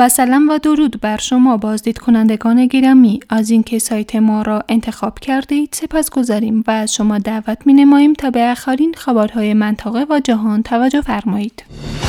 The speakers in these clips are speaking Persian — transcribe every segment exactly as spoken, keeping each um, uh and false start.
با سلام و درود بر شما بازدید کنندگان گرامی. از اینکه سایت ما را انتخاب کردید سپاسگزاریم و از شما دعوت می نماییم تا به آخرین خبرهای منطقه و جهان توجه فرمایید.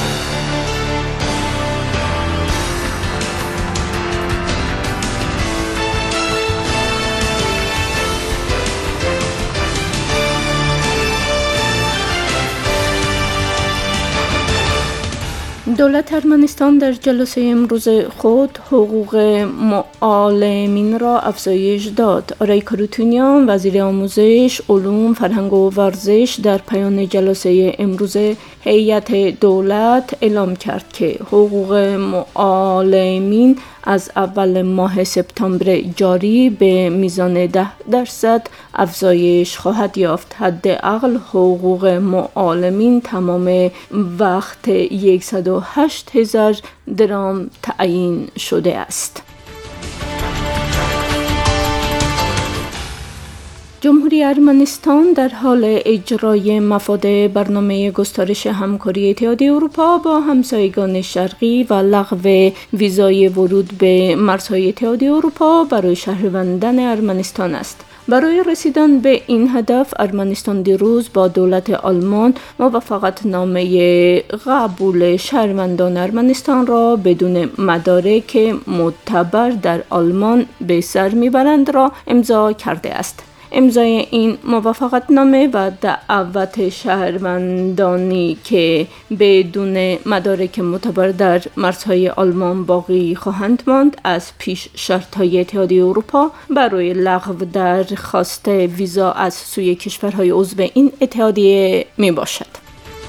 دولت ارمنستان در جلسه امروز خود حقوق معلمین را افزایش داد. آرای کروتونیان وزیر آموزش، علوم، فرهنگ و ورزش در پایان جلسه امروز هیئت دولت اعلام کرد که حقوق معلمین از اول ماه سپتامبر جاری به میزان ده درصد افزایش خواهد یافت. حداقل حقوق معلمین تمام وقت صد و هشت هزار درام تعیین شده است. جمهوری ارمنستان در حال اجرای مفاد برنامه گسترش همکاری اتحادیه اروپا با همسایگان شرقی و لغو ویزای ورود به مرزهای اتحادیه اروپا برای شهروندان ارمنستان است. برای رسیدن به این هدف ارمنستان دیروز با دولت آلمان موافقت نامه قبول شهروندان ارمنستان را بدون مدارک معتبر در آلمان به سر میبرند را امضا کرده است. امضای این موافقت نامه و دعوت شهروندانی که بدون مدارک معتبر در مرزهای آلمان باقی خواهند ماند از پیش شرط‌های اتحادیه اروپا برای لغو درخواست ویزا از سوی کشورهای عضو این اتحادیه می باشد.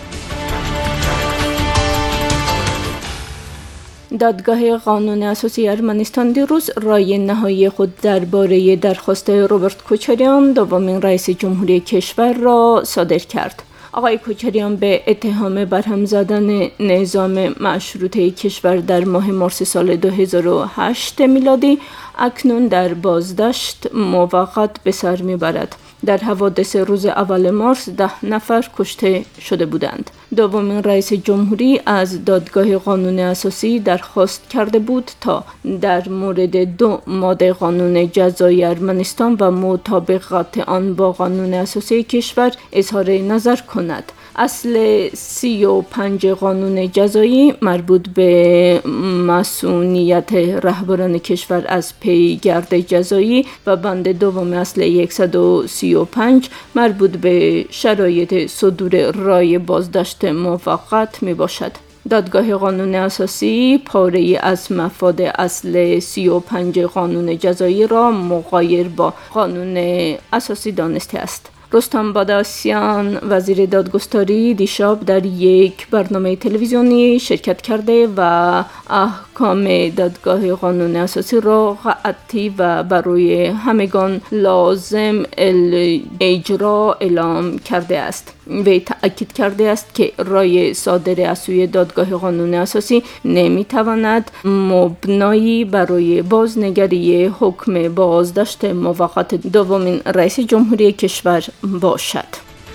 دادگاه قانون اساسی ارمنستان دیروز رای نهایی خود درباره درخواست روبرت کوچریان دومین رئیس جمهوری کشور را صادر کرد. آقای کوچریان به اتهام برهم زدن نظام مشروطه کشور در ماه مارس سال دو هزار و هشت میلادی اکنون در بازداشت موقت به سر میبرد. در حوادث روز اول مارس ده نفر کشته شده بودند. دومین رئیس جمهوری از دادگاه قانون اساسی درخواست کرده بود تا در مورد دو ماده قانون جزایی ارمنستان و مطابقت آن با قانون اساسی کشور اظهار نظر کند. اصل سی و پنج قانون جزایی مربوط به مسئولیت رهبران کشور از پیگرد جزایی و بند دوم اصل صد و سی و پنج مربوط به شرایط صدور رای بازداشت موقت می باشد. دادگاه قانون اساسی پاره از مفاد اصل سی و پنج قانون جزایی را مغایر با قانون اساسی دانسته است. رستم باداسیان وزیر دادگستری دیشب در یک برنامه تلویزیونی شرکت کرده و احکام دادگاه قانون اساسی را قطعی و برای همگان لازم اجرا اعلام کرده است. وی تأکید کرده است که رای صادر از سوی دادگاه قانون اساسی نمیتواند مبنایی برای بازنگری حکم بازداشت موقت دومین رئیس جمهوری کشور باشد.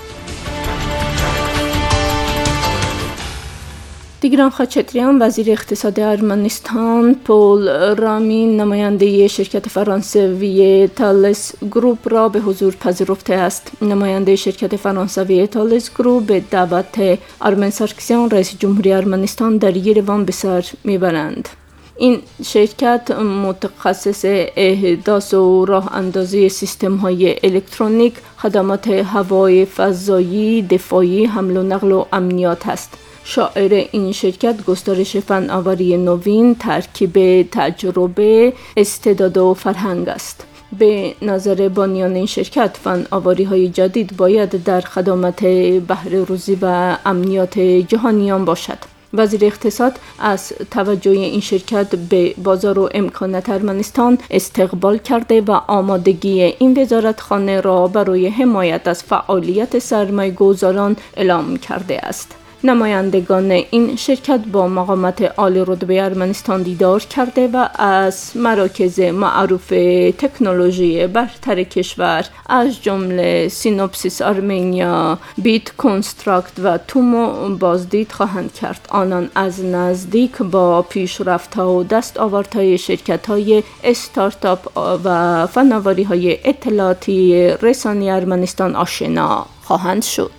دیگران خاچتریان وزیر اقتصاد ارمنستان پول رامین نماینده شرکت فرانسوی تالس گروپ را به حضور پذیرفته است. نماینده شرکت فرانسوی تالس گروپ به دعوت آرمن سارکسیان رئیس جمهوری ارمنستان در یروان به سر میبرند. این شرکت متخصص احداث و راه اندازی سیستم های الکترونیک، خدمات هوای فضایی، دفاعی، حمل و نقل و امنیت است. شاعر این شرکت گسترش فناوری نوین، ترکیب تجربه، استعداد و فرهنگ است. به نظر بانیان این شرکت فناوری‌های جدید باید در خدمات بهره روزی و امنیت جهانیان باشد. وزیر اقتصاد از توجه این شرکت به بازار و امکانات ارمنستان استقبال کرده و آمادگی این وزارتخانه را برای حمایت از فعالیت سرمایه‌گذاران اعلام کرده است. نمایندگان این شرکت با مقامات عالی رتبه ارمنستان دیدار کرده و از مراکز معروف تکنولوژی برتر کشور از جمله سینوپسیس آرمنیا، بیت کنستراکت و تومو بازدید خواهند کرد. آنان از نزدیک با پیشرفت‌ها و دستاوردهای شرکت‌های استارتاپ و فناوری‌های اطلاعاتی رسانه‌ای ارمنستان آشنا خواهند شد.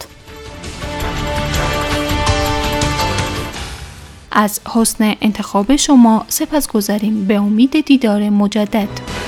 از حسن انتخاب شما سپاسگزاریم. به امید دیدار مجدد.